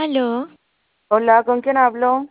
Aló, Hola, ¿con quién hablo?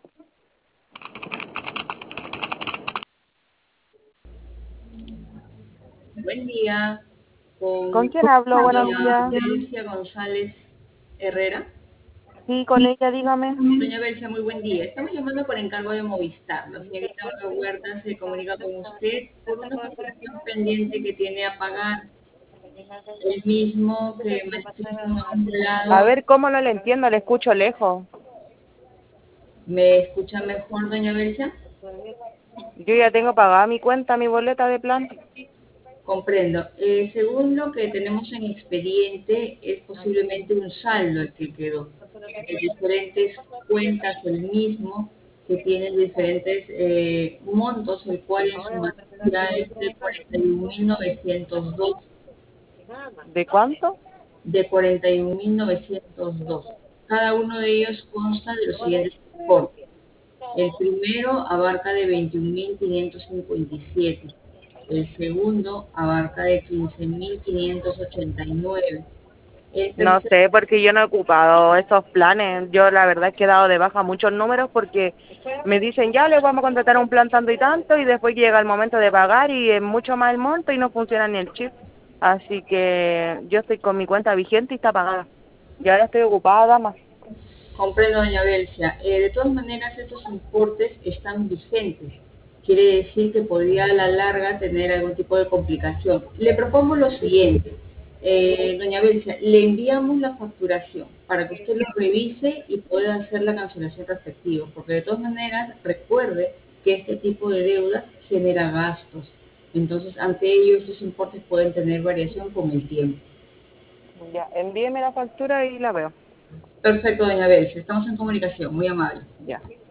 Buen día, ¿Con con quién hablo? Buenos doña días. Belcia González Herrera. Sí, con ella, dígame. Doña Belcia, muy buen día. Estamos llamando por encargo de Movistar. La señorita Olga Huerta se comunica con usted por una facturación pendiente que tiene a pagar, el mismo que manifiesta un A empleado. ver, ¿cómo no le entiendo? Le escucho lejos. ¿Me escucha mejor, doña Belcia? Yo ya tengo pagada mi cuenta, mi boleta de plan. Comprendo. Según lo que tenemos en expediente, es posiblemente un saldo el que quedó. De diferentes cuentas, el mismo, que tiene diferentes montos, el cual en su mayoría es de 41.902. ¿De cuánto? De 41.902. Cada uno de ellos consta de los siguientes importes. El primero abarca de 21.557. El segundo abarca de 15.589. El No tercero, sé, porque yo no he ocupado esos planes. Yo la verdad es que he dado de baja muchos números porque me dicen ya les vamos a contratar un plan tanto y después llega el momento de pagar y es mucho más el monto y no funciona ni el chip. Así que yo estoy con mi cuenta vigente y está pagada. Y ahora estoy ocupada, dama. comprendo, doña Belcia. De todas maneras, estos importes están vigentes. Quiere decir que podría a la larga tener algún tipo de complicación. Le propongo lo siguiente. Doña Belcia, le enviamos la facturación para que usted lo revise y pueda hacer la cancelación respectiva, porque de todas maneras recuerde que este tipo de deudas genera gastos. Entonces, ante ello, estos importes pueden tener variación con el tiempo. Ya, envíeme la factura y la veo. Perfecto, doña Belcia. Estamos en comunicación. Muy amable. Ya.